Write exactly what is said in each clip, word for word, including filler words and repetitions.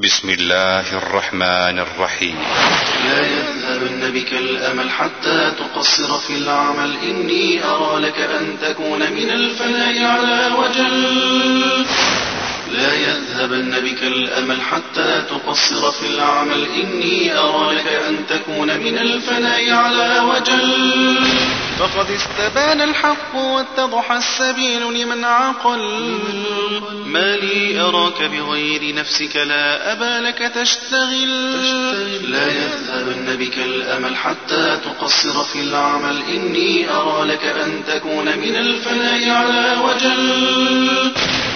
بسم الله الرحمن الرحيم. لا يذهبن بك الأمل حتى تقصر في العمل، إني أرى لك أن تكون من الفناء على وجل. لا يذهبن بك الأمل حتى تقصر في العمل، إني أرى لك أن تكون من الفناء على وجل. فقد استبان الحق واتضح السبيل لمن عقل، ما لي أراك بغير نفسك لا أبا لك تشتغل. لا يذهبن بك الأمل حتى تقصر في العمل، إني أرى لك أن تكون من الفناء على وجل.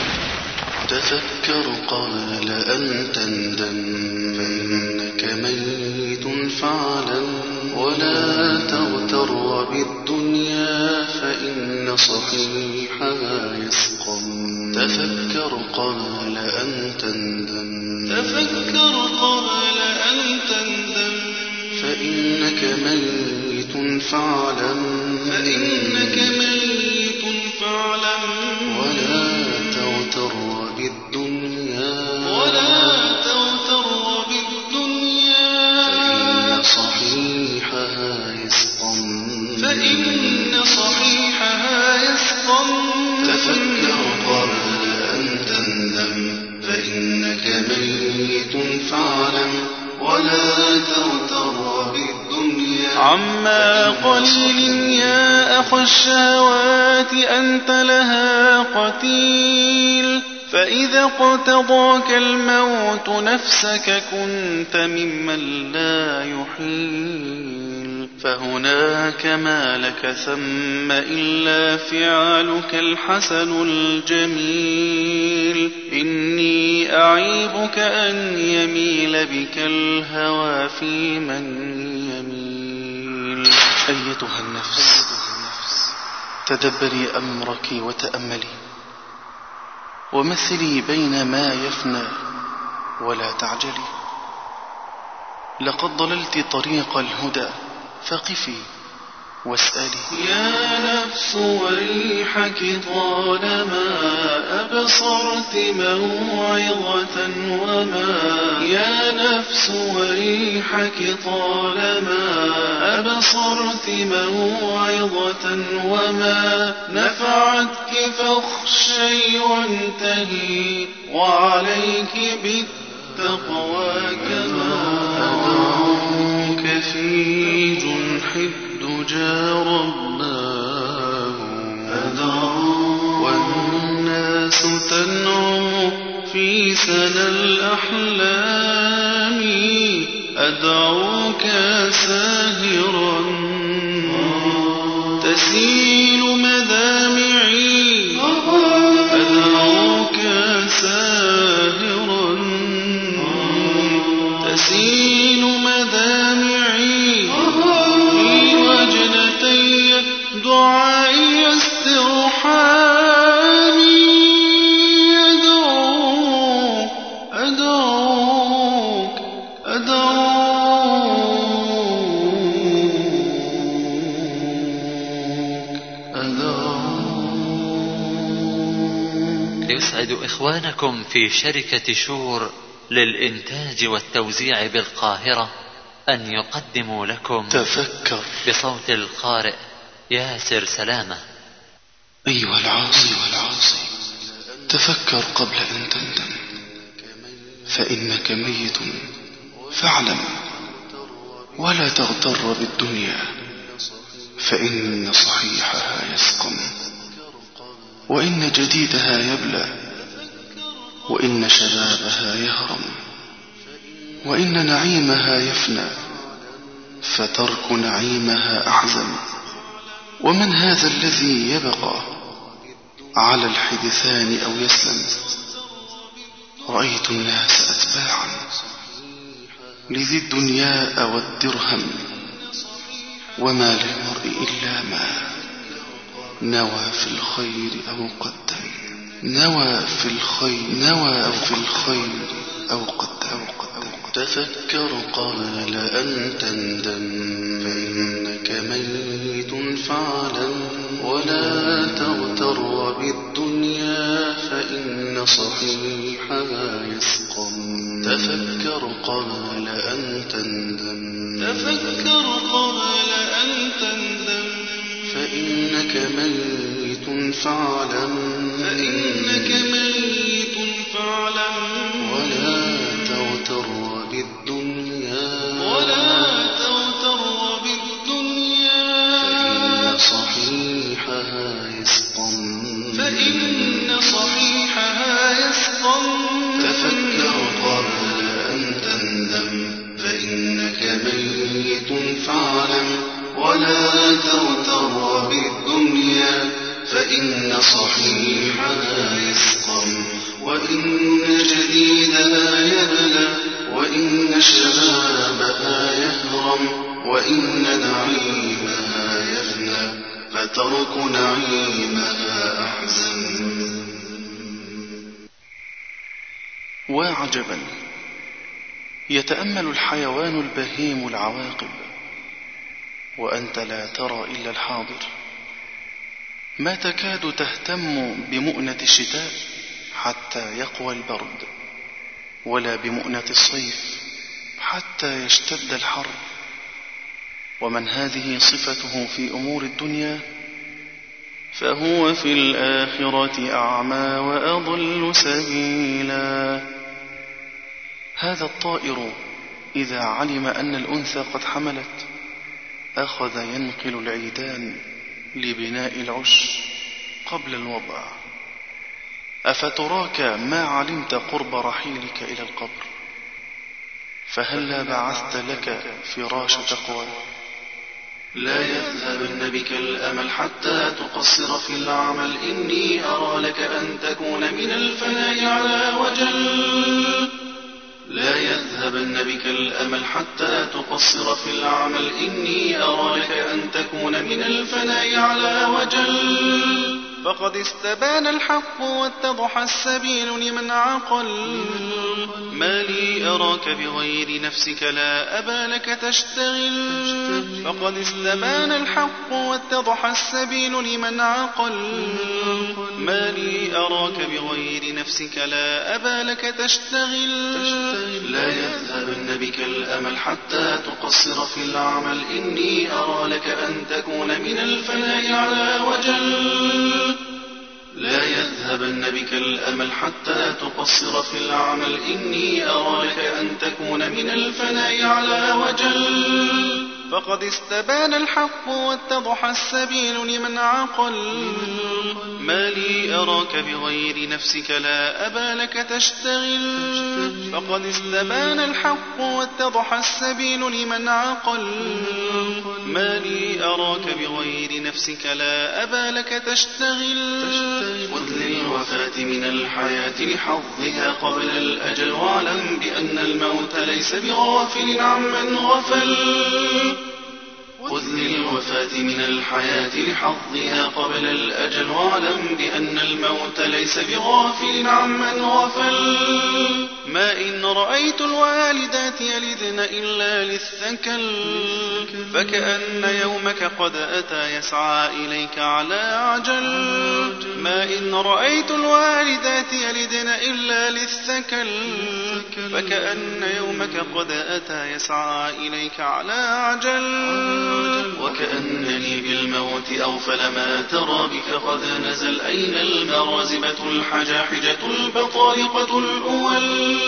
تفكر قبل أن تندم، فإنك ميت فعلا، ولا تغتر بالدنيا فإن صحيحها يسقم. تفكر قبل أن تندم، تفكر قبل أن تندم، فإنك ميت فعلا، فإنك ميت فعلا، ولا تغتر بالدنيا، ولا تغتر بالدنيا، فإن صحيحها يسقم، فإن صحيحها يسقم. تفكر قبل أن تندم، فإنك ميت فعلا، ولا تغتر بالدنيا. عما قليل يا أخ الشهوات أنت لها قتيل، فإذا اقتضاك الموت نفسك كنت ممن لا يحيل. فهناك ما لك ثم إلا فعلك الحسن الجميل، إني أعيبك أن يميل بك الهوى في من يميل. أيتها النفس، تدبري أمرك وتأملي، ومثلي بين ما يفنى ولا تعجلي. لقد ضللت طريق الهدى فقفي واسألي. يا نفس وريحك طالما أبصرت موعظة وما، يا نفس وريحك طالما أبصرت موعظة وما، نفعتك فاخشي وانتهي، وعليك بالتقوى كما. أدعوك في جنح الدجى رباه، أدعوك والناس تنعم في سنى الأحلام، أدعوك ساهرا تسيل مدامعي، أدعوك ساهرا تسيل مدامعي، في وجنتي دعائي استرحامي. أدعوك أدعوك أدعوك أدعوك. يسعد إخوانكم في شركة شور للإنتاج والتوزيع بالقاهرة أن يقدموا لكم تفكر بصوت القارئ ياسر سلامة. أيها العاصي والعاصي، تفكر قبل أن تندم، فإنك ميت فاعلم، ولا تغتر بالدنيا فإن صحيحها يسقم، وإن جديدها يبلى، وإن شبابها يهرم، وإن نعيمها يفنى، فترك نعيمها أحزن. ومن هذا الذي يبقى على الحدثان أو يسلم؟ رأيت الناس أتباعا لذي الدنيا والدرهم، وما للمرء إلا ما نوى في الخير أو قدم، نوى في الخير نوى في الخير أو قدم. تفكر قبل أن تندم، فإنك ميت فعلا، ولا تغتر بالدنيا فإن صحيحها يسقم. تفكر قبل أن تندم، تفكر قبل أن تندم، فإنك ميت فاعلم، فإنك ميت فاعلم. ولا تغتر بالدنيا، ولا تغتر بالدنيا، فإن صحيحها يسقم، فإن صحيحها يسقم. تفكر قبل أن تندم، فإنك ميت فاعلم. ولا تغتر بالدنيا، فإن صحيحها يسقم. وإن جديدها يبلى، وإن شبابها يهرم، وإن نعيمها يفنى، فترك نعيمها أحزن. وعجبا، يتأمل الحيوان البهيم العواقب وأنت لا ترى إلا الحاضر. ما تكاد تهتم بمؤنة الشتاء حتى يقوى البرد، ولا بمؤنة الصيف حتى يشتد الحر. ومن هذه صفته في أمور الدنيا فهو في الآخرة أعمى وأضل سبيلا. هذا الطائر إذا علم أن الأنثى قد حملت أخذ ينقل العيدان لبناء العش قبل الوضع. أفتراك ما علمت قرب رحيلك إلى القبر، فهلا بعثت لك فراش تقوى. لا يذهبن بك الأمل حتى تقصر في العمل، إني أرى لك أن تكون من الفناء على وجل. لا يذهبن بك الأمل حتى تقصر في العمل، إني أرى لك أن تكون من الفناء على وجل. فقد استبان الحق واتضح السبيل لمن عقل. ما لي أراك بغير نفسك لا أبا لك تشتغل. فقد استبان الحق واتضح السبيل لمن عقل. ما لي أراك بغير نفسك لا أبا لك تشتغل. لا يذهبن بك الأمل حتى تقصر في العمل، إني أرى لك أن تكون من الفناء على وجل. لا يذهبن بك الأمل حتى تقصر في العمل، إني أرى لك أن تكون من الفناء على وجل. فقد استبان الحق واتضح السبيل لمن عقل. ما لي أراك بغير نفسك لا أبا لك تشتغل. فقد استبان الحق واتضح السبيل لمن عقل. ما لي أراك بغير نفسك لا أبا لك تشتغل. خذ للوفاة من الحياة لحظها قبل الأجل، واعلم بأن الموت ليس بغافل عمن غفل. خذ للوفاة من الحياة لحظها قبل الأجل، واعلم بأن الموت ليس بغافل عمن غفل. ما إن رأيت الوالدات يلدن إلا للثكل، فكأن يومك قد أتى يسعى إليك على عجل. ما إن رأيت الوالدات يلدن إلا للثكل، فكأن يومك قد أتى يسعى إليك على عجل. وكأنني بالموت أوفل ما ترى بك قد نزل، أين المرازبة الحجاحجة البطارقة الأول.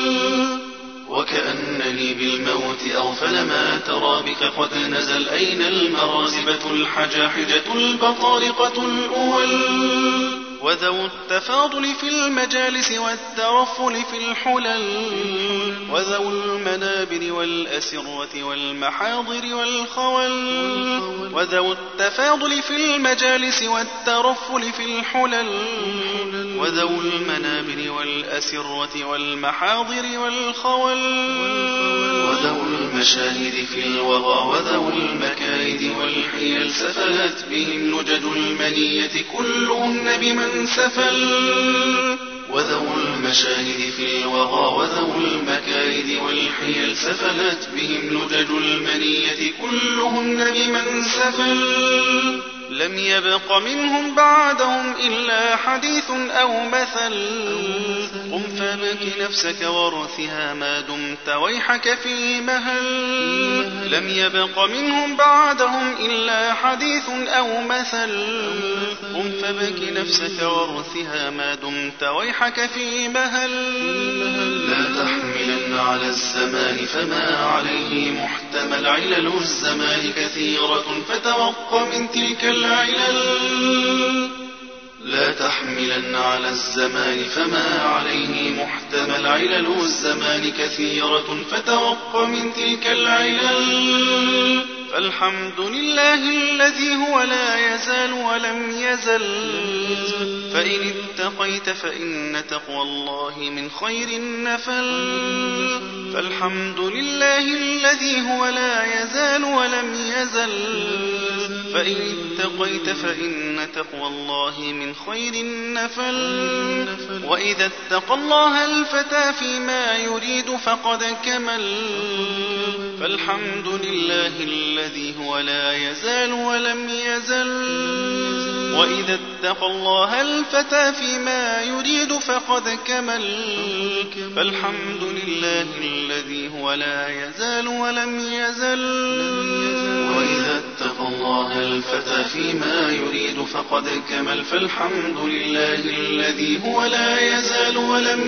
وكأنني بالموت أوفل ما ترى بك قد نزل، أين المرازبة الحجاحجة البطارقة الأول. وذو التفاضل في المجالس والترفل في الحلل، وذو المنابر والأسرة والمحاضر والخول. وذو التفاضل في المجالس والترفل في الحلل، وذو المنابر والأسرة والمحاضر والخول. وذو المشاهد في الوغى وذو المكايد والحيل، سفلت بهم لجج المنية كلهن بمن سفل. وذو المشاهد في الوغى وذو المكايد والحيل، سفلت بهم لجج المنية كلهن بمن سفل. لم يبق منهم بعدهم إلا حديث أو مثل قم فبك نفسك وارثها ما دمت ويحك في مهل لم يبق منهم بعدهم إلا حديث أو مثل قم فبك نفسك وارثها ما دمت ويحك في مهل لا تحملن على الزمان فما عليه محتمل علل الزمان كثيرة فتوق من تلك العلل لا تحملن على الزمان فما عليه محتمل علل الزمان كثيرة فتوق من تلك العلل فالحمد لله الذي هو لا يزال ولم يزل فإن اتقيت فإن تقوى الله من خير النفل فالحمد لله الذي هو لا يزال ولم يزل فإن اتقيت فإن تقوى الله من خير النفل وإذا اتقى الله الفتى فيما يريد فقد كمل فالحمد لله الذي هو لا يزال ولم يزل وإذا اتقى الله الفتى فيما يريد فقد كمل فالحمد لله الذي هو لا يزال ولم يزل وإذا اتقى الله الفتى فيما يريد فقد كمل فالحمد لله الذي هو لا يزال ولم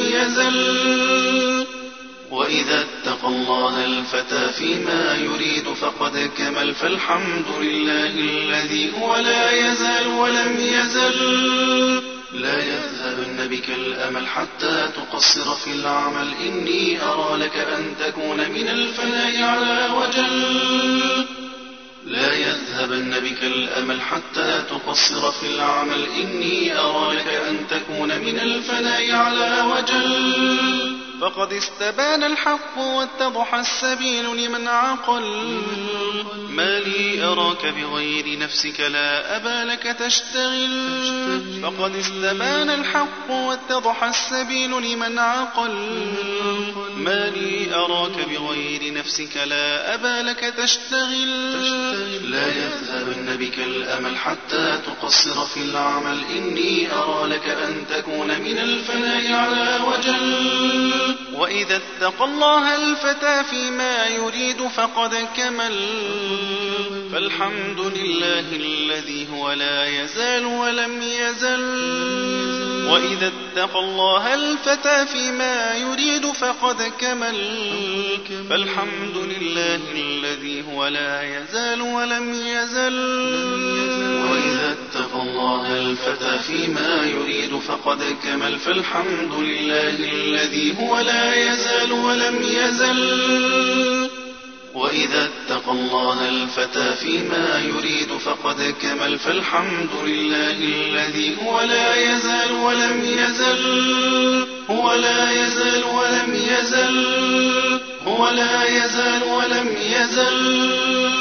يزل وإذا اتقى الله الفتى فيما يريد فقد كمل فالحمد لله الذي هو لا يزال ولم يزل لا يذهبن بك الأمل حتى تقصر في العمل إني أرى لك أن تكون من الفناء على وجل لا يذهبن بك الأمل حتى تقصر في العمل إني أرى لك أن تكون من الفناء على وجل فقد استبان الحق واتضح السبيل لمن عقل ما لي أراك بغير نفسك لا أبا لك تشتغل فقد استبان الحق واتضح السبيل لمن عقل ما لي أراك بغير نفسك لا أبا لك تشتغل لا يذهبن بك الأمل حتى تقصر في العمل إني أرى لك أن تكون من الفناء على وجل وإذا اتقى الله الفتى فيما يريد فقد كمل فالحمد لله الذي هو لا يزال ولم يزل وإذا اتقى الله الفتى فيما يريد فقد كمل فالحمد لله الذي هو لا يزال ولم يزل وإذا اتقى الله الفتى فيما يريد فقد كمل فالحمد لله الذي هو لا يزال ولم يزل وإذا اتقى الله الفتى فيما يريد فقد كمل فالحمد لله الذي هو لا يزال ولم يزل هو لا يزال ولم يزل هو لا يزال ولم يزل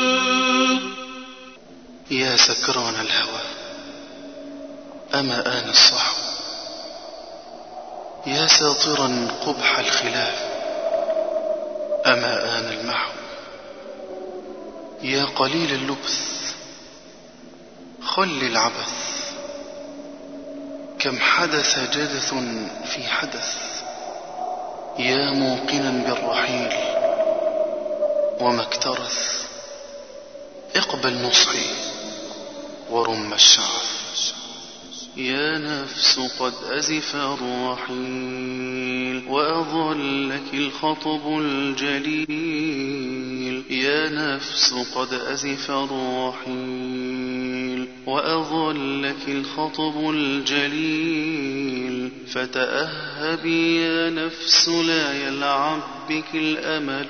يا سكران الهوى أما آن الصحو يا ساطرا قبح الخلاف أما آن المحو يا قليل اللبث خل العبث كم حدث جدث في حدث يا موقنا بالرحيل وما اكترث اقبل نصحي ورم الشعف يا نفس قد أزف الرحيل وأظلك الخطب الجليل يا نفس قد أزف الرحيل وأظلك الخطب الجليل فتأهبي يا نفس لا يلعب بك الأمل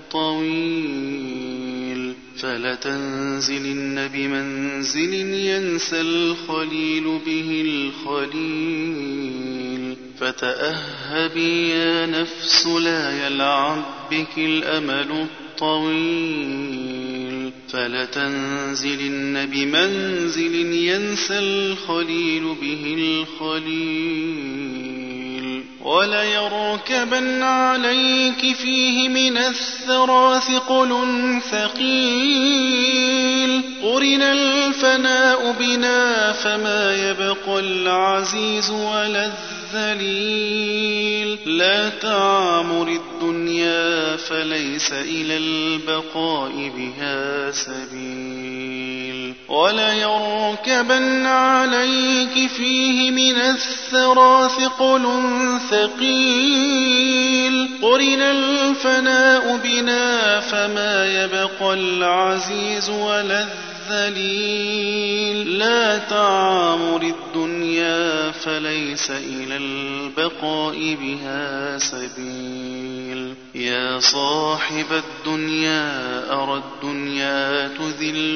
الطويل فلتنزلن بمنزل ينسى الخليل به الخليل فتأهبي يا نفس لا يلعب بك الأمل الطويل فلتنزلن بمنزل ينسى الخليل به الخليل وليركبن عليك فيه من الثرى ثقل ثقيل قرن الفناء بنا فما يبقى العزيز ولا الذليل لا تعمر الدنيا فليس إلى البقاء بها سبيل وليركبن عليك فيه من الثرى ثقل ثقيل قرن الفناء بنا فما يبقى العزيز ولا الذليل لا تعمر الدنيا فليس إلى البقاء بها سبيل يا صاحب الدنيا أرى الدنيا تذل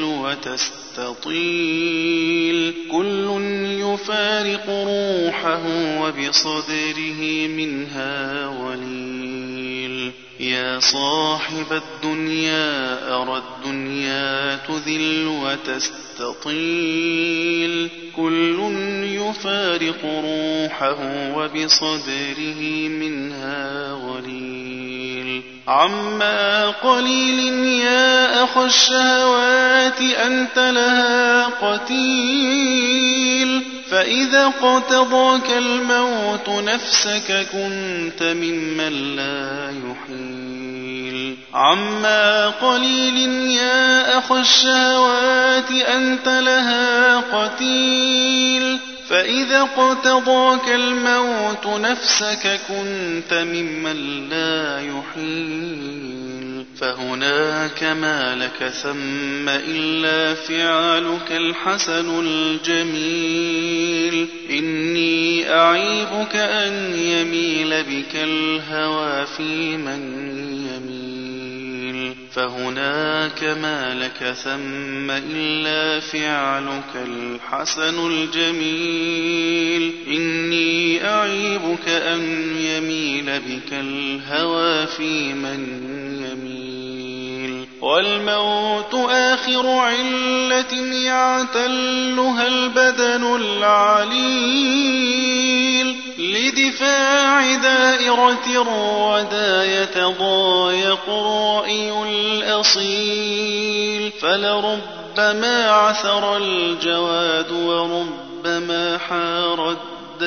وتستطيل كل يفارق روحه وبصدره منها وليل يا صاحب الدنيا أرى الدنيا تذل وتستطيل كل يفارق روحه وبصدره منها وليل عما قليل يا أخ الشهوات أنت لها قتيل فإذا اقتضاك الموت نفسك كنت ممن لا يحيل عما قليل يا أخ الشهوات أنت لها قتيل فإذا اقتضاك الموت نفسك كنت ممن لا يحيل فهناك ما لك ثم إلا فعلك الحسن الجميل إني أعيبك أن يميل بك الهوى في من يميل فهناك ما لك ثم إلا فعلك الحسن الجميل إني أعيبك أن يميل بك الهوى في من يميل والموت آخر علة يعتلها البدن العليل لدفاع دائرة ودا يتضايق الرأي الأصيل فلربما عثر الجواد وربما حار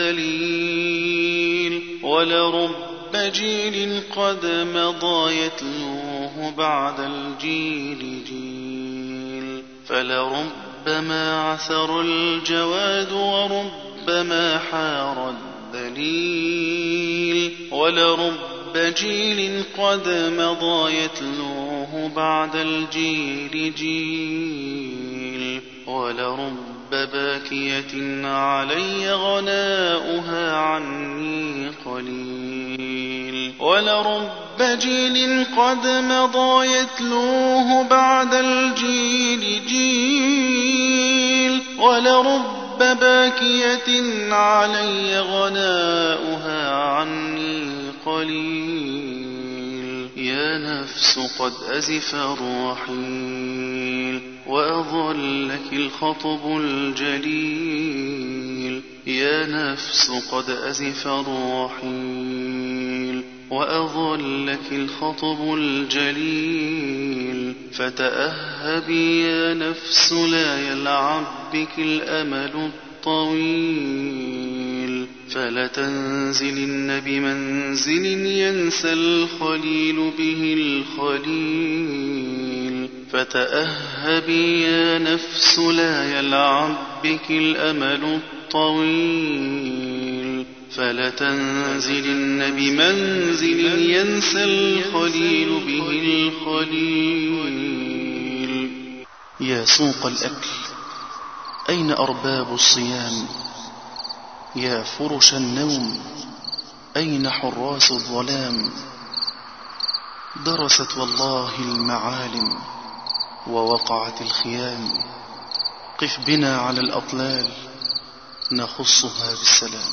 الدليل ولرب جيل قد مضى يتلوه بعد الجيل جيل فلربما عثر الجواد وربما حار الدليل ولرب جيل قد مضى يتلوه بعد الجيل جيل ولرب باكية علي غناؤها عني قليل ولرب جيل قد مضى يتلوه بعد الجيل جيل ولرب باكية علي غناؤها عني قليل يا نفس قد أزف الرحيل وأظلك الخطب الجليل يا نفس قد أزف الرحيل وأظلك الخطب الجليل فتأهبي يا نفس لا يلعب بك الأمل الطويل فلتنزلن بمنزل ينسى الخليل به الخليل فتأهبي يا نفس لا يلعب بك الأمل الطويل فلتنزلن بمنزل ينسى الخليل به الخليل يا سوق الأكل أين أرباب الصيام يا فرش النوم أين حراس الظلام درست والله المعالم ووقعت الخيام قف بنا على الأطلال نخصها بالسلام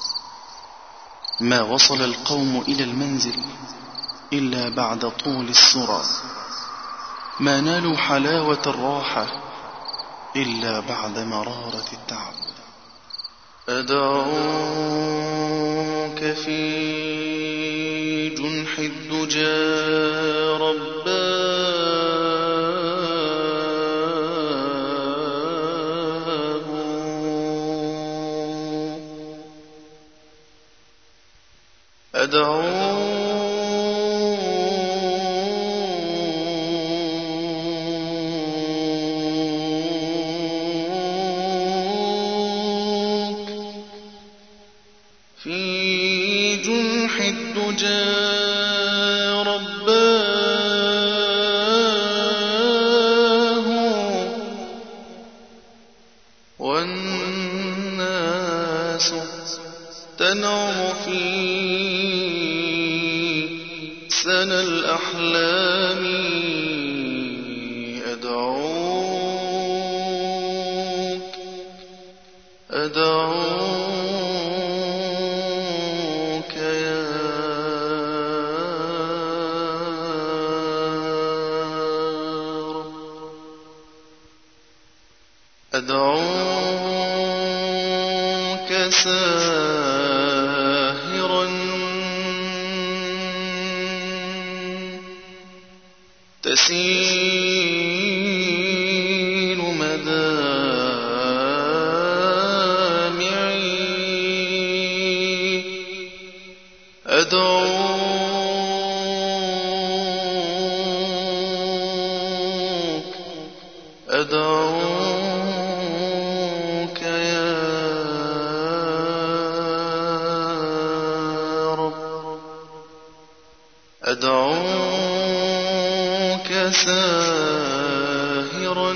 ما وصل القوم إلى المنزل إلا بعد طول السرى ما نالوا حلاوة الراحة إلا بعد مرارة التعب أدعوك أدعوك في جنح الدجى أدعوك ساهرا تسيل مدامعي أدعوك أدعوك يا رب أدعوك ساهرا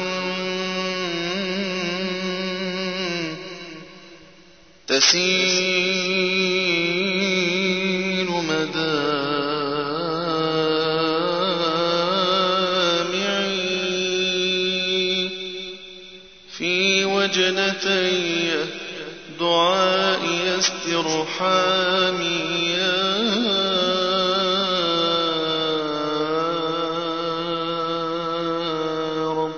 تسيل مدامعي في وجنتي دعائي استرحامي يا رب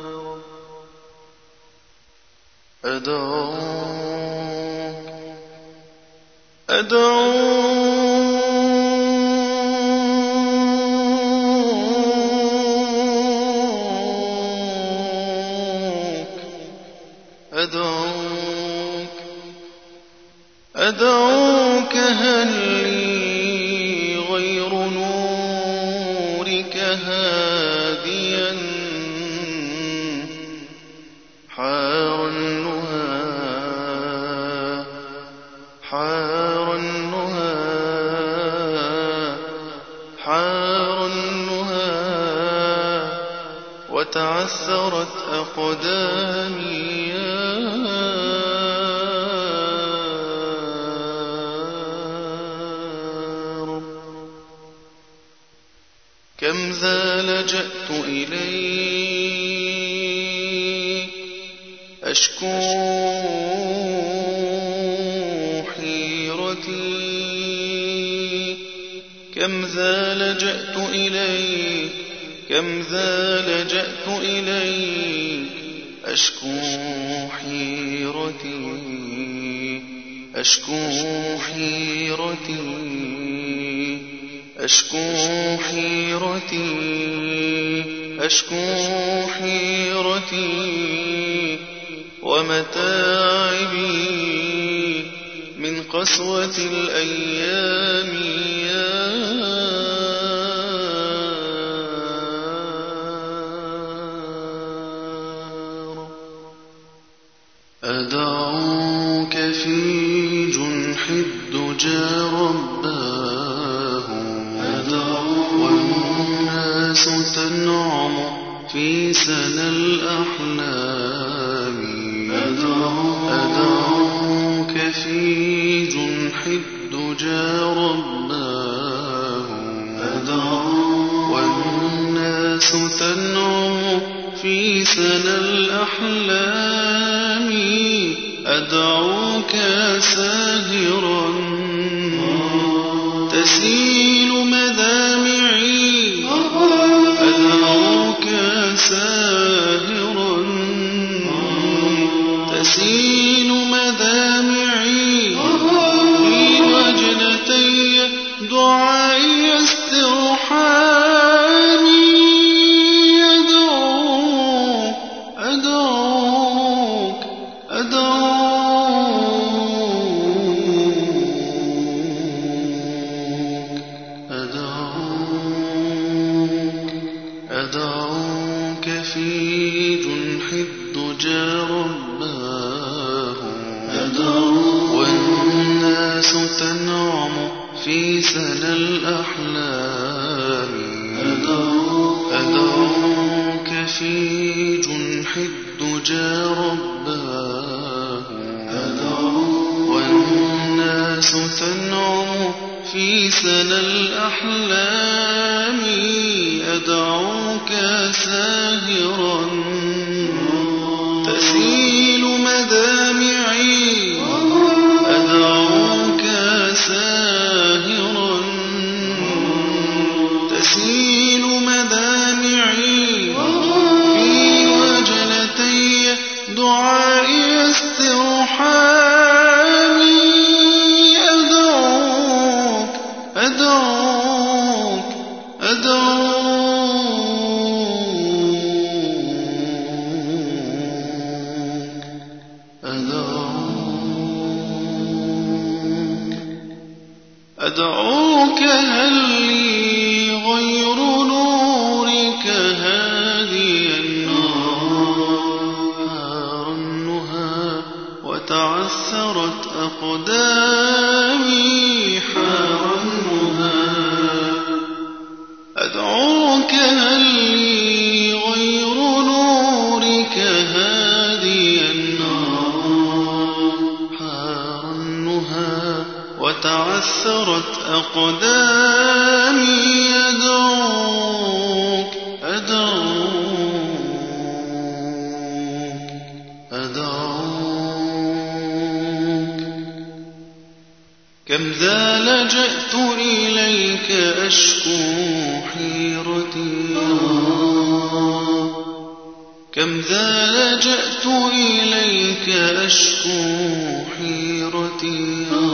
أدعوك أدعوك أدعوك هل لي غير نورك هاديا حار النهى حار النهى حار النهى وتعثرت أقدامي كم ذا لجأت إليك أشكو حيرتي كم ذا لجأت إليك كم ذا لجأت إليك أشكو حيرتي أشكو حيرتي أشكو حيرتي أشكو حيرتي ومتاعبي من قسوة الأيام يا رب أدعوك في جنح الدجى رباه والناس تنعم في سنى الأحلام أدعوك في جنح الدجى رباه والناس تنعم في سنى الأحلام أدعوك ساهرا تسيل مدامعي أدعوك ساهرا تسيل مدامعي في وجنتي أدعوك في جنح الدجى رباه والناس تنعم في سنى الأحلام أدعوك في جنح الدجى رباه والناس تنعم في سنى الأحلام أدعوك ساهرا تسيل مدامعي أدعوك ساهرا تسيل مدامعي في وجلتي دعائي استرحامي أدعوك أدعوك أدعوك أدعوك هل لي غير نورك هاديا نار النهى وتعثرت أقدامي حار النهى أدعوك هل لي غير نورك هاديا حار النهى وتعثرت أقدامي أدعوك أدعوك أدعوك كم ذا لجأت إليك أشكو حيرتي كم ذا لجأت إليك أشكو حيرتي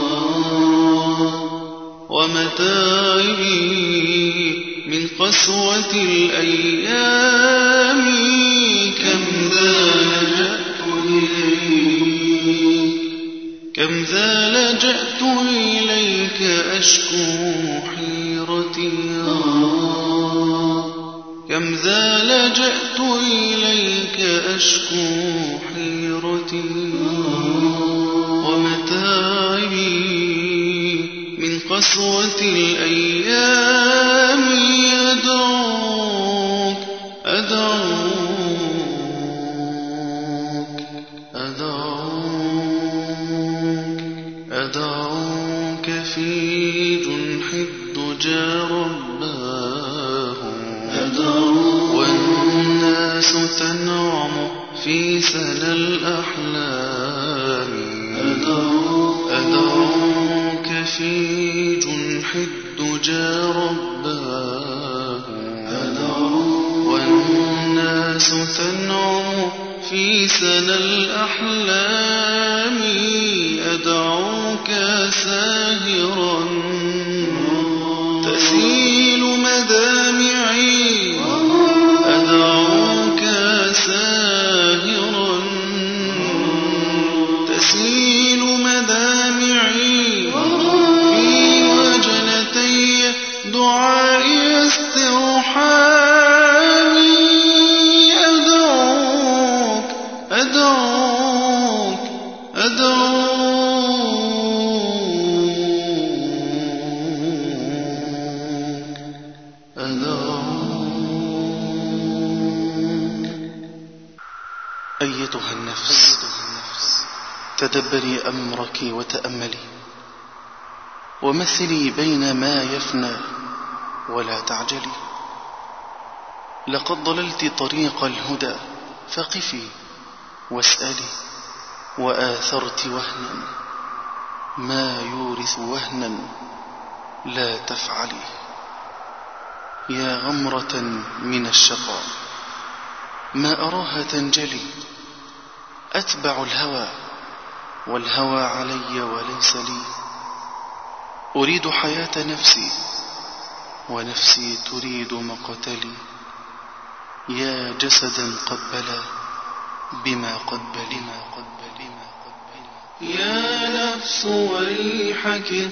ومتاعبي من قسوة الأيام كم ذا لجأت إليك كم ذا لجأت إليك أشكو حيرتي كم ذا لجأت إليك أشكو حيرتي ومتاعبي من قسوة الأيام أدعوك أدعوك أدعوك أدعوك في جنح الدجى رباه والناس تنعم في سنى الأحلام أدعوك في جنح الدجى رباه والناس تنعم في سنى الأحلام أدعوك ساهرا تسيل مدامعي أدعوك ساهرا تسيل مدامعي في وجنتي دعائي استرحامي أدعوك أدعوك أدعوك أيتها النفس تدبري أمرك وتأملي ومثلي بين ما يفنى ولا تعجلي لقد ضللت طريق الهدى فقفي واسألي وآثرت وهنا ما يورث وهنا لا تفعلي يا غمرة من الشقاء ما أراها تنجلي أتبع الهوى والهوى علي وليس لي أريد حياة نفسي ونفسي تريد مقتلي يا جسدا قد بلى بما قد بلي يا نفس ويحك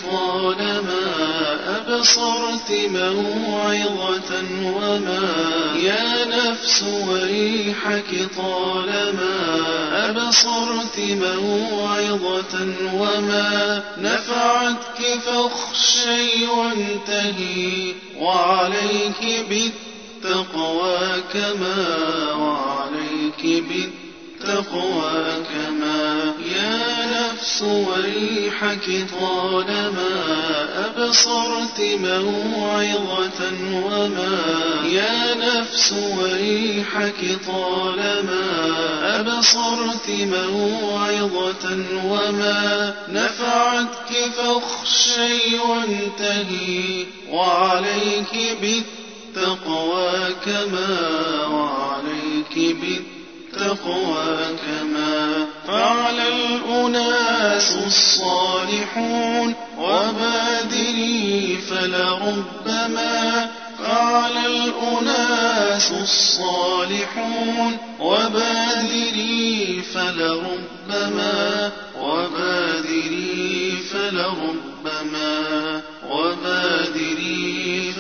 طالما أبصرت موعظة وما يا نفس ويحك طالما أبصرت موعظة وما نفعتك فاخشي وانتهي وعليك بالتقوى كما وعليك بالتقوى كما يا نفس ويحك طالما أبصرت موعظة وما يا نفس ويحك طالما أبصرت موعظة وما نفعتك فاخشي وانتهي وعليك بالتقوى كما وعليك بالتقوى التقوى كما فعل الأناس الصالحون وبادري فلربما فعل الأناس الصالحون وبادري فلربما وبادري فلربما وبادري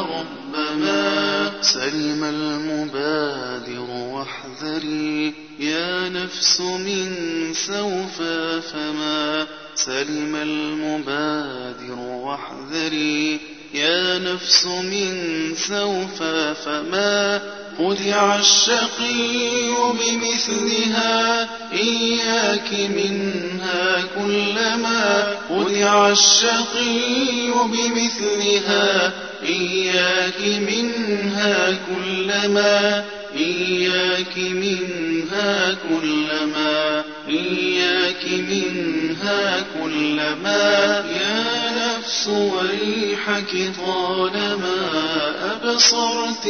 فلربما سلم المبادر واحذري يا نفس من سوف فما سلم المبادر واحذري يا نفس من سوف فما خدع الشقي بمثلها إياك منها كلما خدع الشقي بمثلها إياك منها كلما إياك منها كلما إياك منها كلما يا نفس ويحك طالما أبصرت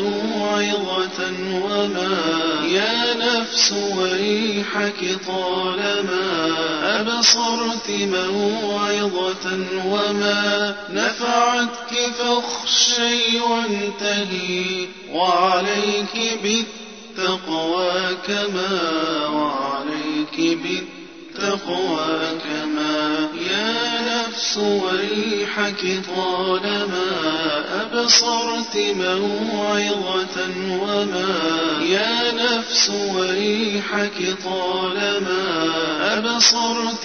موعظة وما يا نفس ويحك طالما أبصرت موعظة وما نفعتك فاخشي وانتهي وعليك بالتقوى كما وعليك بالتقوى كما يا نفس ويحك طالما أبصرت موعظة وما يا نفس ويحك طالما أبصرت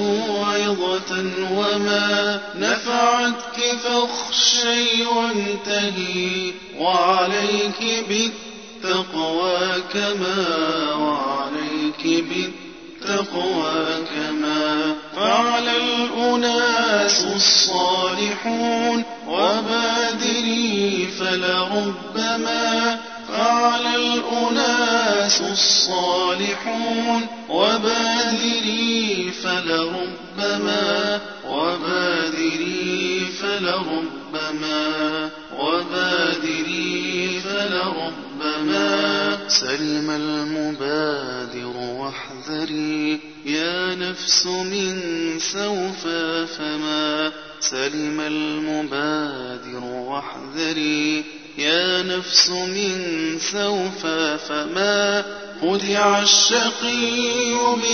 موعظة وما نفعتك فاخشي وانتهي وعليك بالتقوى كما وعليك بالتقوى كما فعل الأناس الصالحون وبادري فلربما فعل الأناس الصالحون وبادري فلربما وبادري فلربما وبادري فلربما سلم المبادر واحذري يا نفس من سوف فما سلم المبادر واحذري يا نفس من سوف فما خدع الشقي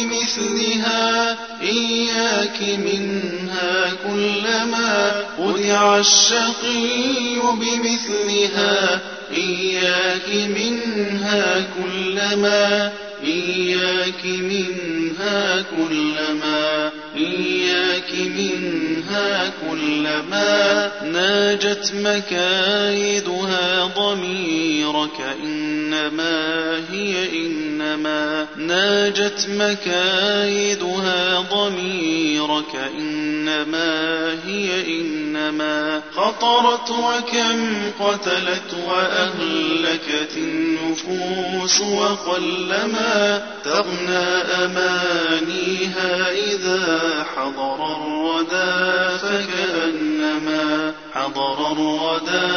بمثلها إياك منها كلما خدع الشقي بمثلها إياك منها كلما إياك منها كلما إياك منها كلما ناجت مكايدها ضميرك إنما هي إنما ناجت مكايدها ضميرك إنما هي إنما خطرت وكم قتلت وأهلكت النفوس وقلما تغنى أمانيها إذا حضر الردى فكأنما حضر الردى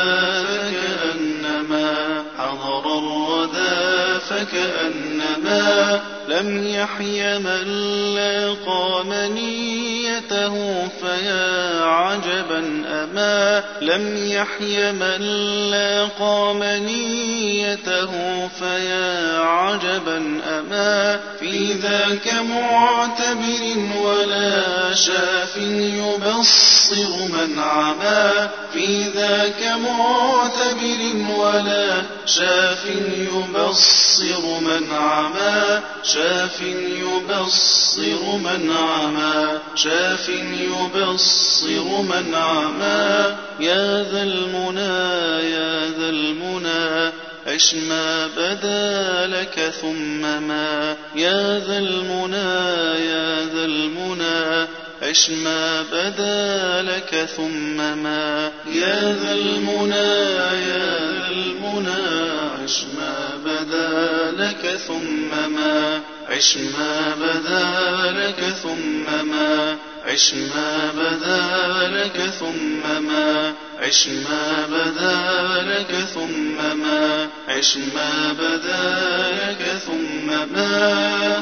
فكأنما حضر الردى فكأنما لم يحي من لاقى منيته فيا عجبا أما لم يحي من لاقى منيته فيا عجبا أما في ذاك معتبر ولا شاف يبصر من عما في ذاك معتبر ولا شاف يبصر من عما شاف يبصر من عما شاف يبصر من عما يا ذا المنى يا ذا المنى عش ما بدا لك ثم ما يا ذا المنى يا ذا المنى عش ما بدا لك ثم ما يا ذا المنى يا ذا المنى عش ما بدا لك ثم ما عش ما بدا لك ثم ما عش ما بدا لك ثم ما عش ما بدا لك ثم ما عش ما بدا لك ثم ما.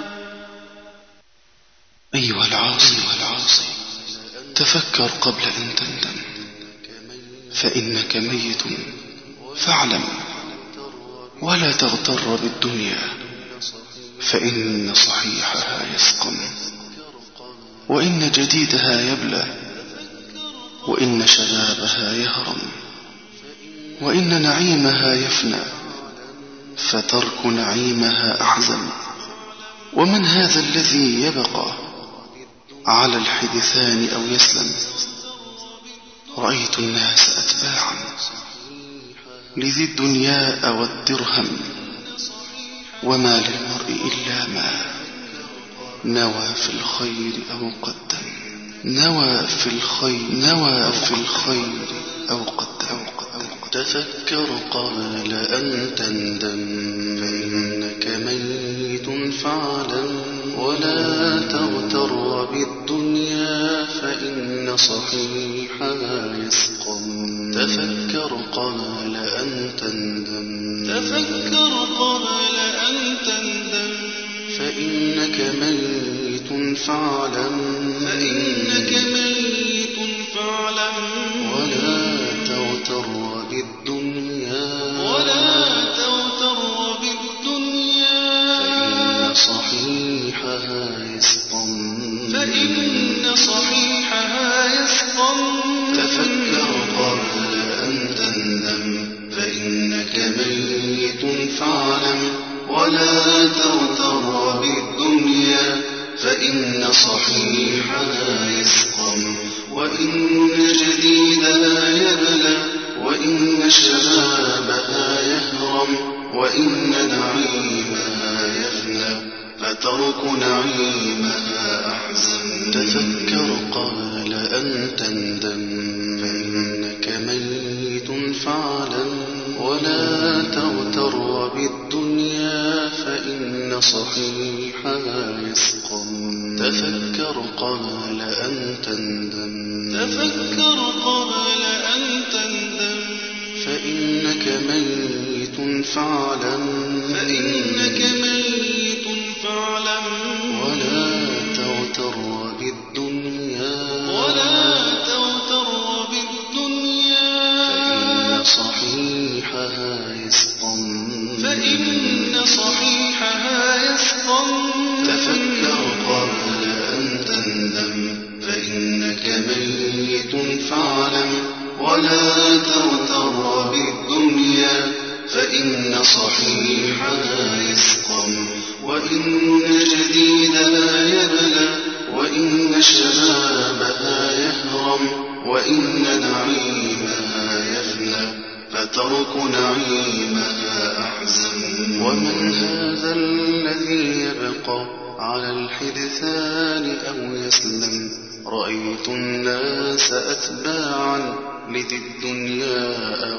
أيها العاصي تفكر قبل أن تندم فإنك ميت فاعلم ولا تغتر بالدنيا فإن صحيحها يسقم وإن جديدها يبلى وإن شبابها يهرم وإن نعيمها يفنى فترك نعيمها أحزن. ومن هذا الذي يبقى على الحدثان أو يسلم؟ رأيت الناس أتباعا لذي الدنيا والدرهم وما للمرء إلا ما نوى في الخير أو قدم نوى في الخير نوى في الخير أو قدم. تفكر قبل أن تندم فإنك ميت فاعلم ولا تغتر بالدنيا فإن صحيحها يسقم. تفكر قبل أن تندم تفكر قبل أن تندم فإنك ميت فاعلم فإنك ميت فاعلم ولا تغتر بالدنيا ولا تغتر بالدنيا فإن صحيحها يسقم فإن صحيحها يسقم. تفكر قبل أن تندم فإنك ميت فاعلم ولا تغتر بالدنيا فإن صحيحها يسقم وإن جديدها يبلى وإن شبابها يهرم وإن نعيمها يفنى فترك نعيمها أحزن. تفكر قبل أن تندم فإنك ميت فاعلم ولا تغتر بالدنيا فإن صحيحها يسقم. تفكر قبل أن تندم تفكر قبل أن تندم فإنك ميت فاعلم فإنك ميت فاعلم ولا تغتر بالدنيا ولا تغتر بالدنيا فإن صحيحها يسقم فإن صحيحها يسقم. تفكر قبل أن تندم فإنك ميت فاعلم ولا تغتر بالدنيا فإن صحيحها يسقم وإن جديدها يبلى وإن شبابها يهرم وإن نعيمها يفنى فترك نعيمها أحزن. ومن هذا الذي يبقى على الحدثان أو يسلم؟ رأيت الناس أتباعا لذي الدنيا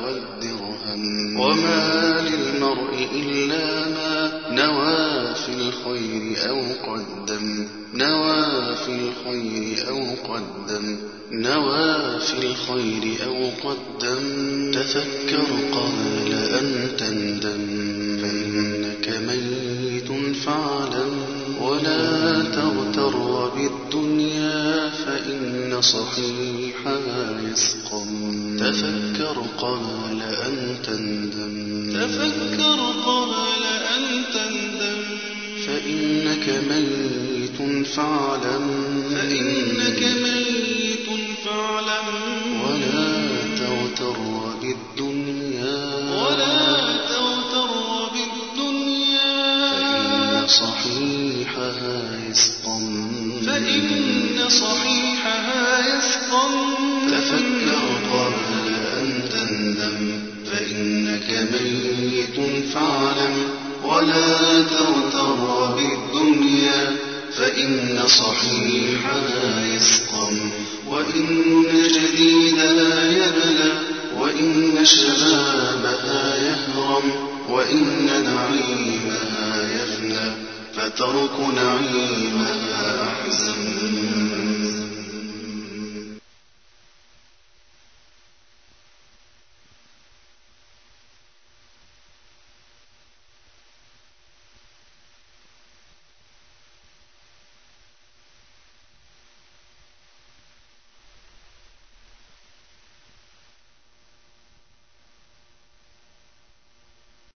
والدرهم وما للمرء إلا ما نوى في الخير أو قدم نوى في الخير أو قدم نوى في الخير أو قدم. تفكر قبل أن تندم فإنك ميت فاعلم ولا تغتر بالدنيا فإن صحيحها يسقم تفكر قبل أن تندم تفكر قبل أن تندم فإنك ميت فاعلم فإنك ميت فاعلم ولا تغتر بالدنيا ولا تغتر بالدنيا فإن صحيحها يسقم فإن صحيحها يسقم تفكر قبل أن تندم فإنك ميت فاعلم ولا تغتر بالدنيا فإن صحيحها يسقم وإن جديدها يبلى وإن شبابها يهرم وإن نعيمها يفنى فترك نعيمها أحزن